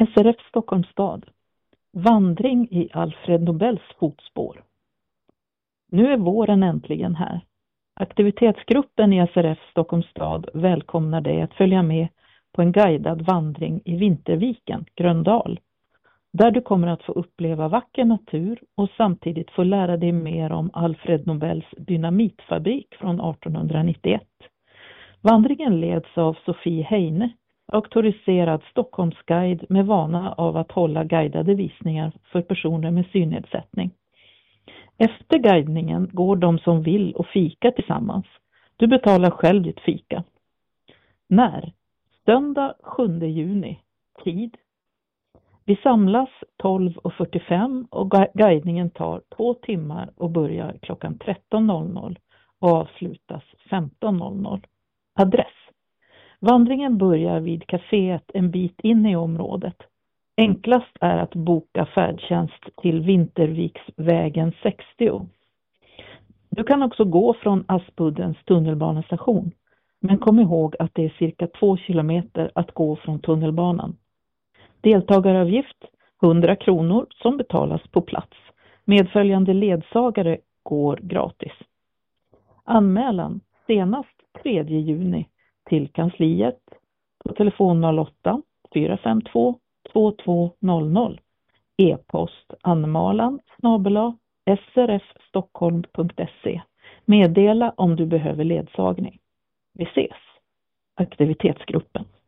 SRF Stockholms stad. Vandring i Alfred Nobels fotspår. Nu är våren äntligen här. Aktivitetsgruppen i SRF Stockholms stad välkomnar dig att följa med på en guidad vandring i Vinterviken, Gröndal. Där du kommer att få uppleva vacker natur och samtidigt få lära dig mer om Alfred Nobels dynamitfabrik från 1891. Vandringen leds av Sofie Heine, auktoriserad Stockholmsguide med vana av att hålla guidade visningar för personer med synnedsättning. Efter guidningen går de som vill och fika tillsammans. Du betalar själv ditt fika. När? Söndag 7 juni. Tid? Vi samlas 12:45 och guidningen tar 2 timmar och börjar klockan 13:00 och avslutas 15:00. Adress. Vandringen börjar vid kaféet en bit in i området. Enklast är att boka färdtjänst till Vinterviksvägen 60. Du kan också gå från Aspuddens tunnelbanestation, men kom ihåg att det är cirka 2 kilometer att gå från tunnelbanan. Deltagaravgift 100 kronor som betalas på plats. Medföljande ledsagare går gratis. Anmälan senast 3 juni till kansliet på telefon 08 452 2200. E-post anmalan@srfstockholm.se. Meddela om du behöver ledsagning. Vi ses. Aktivitetsgruppen.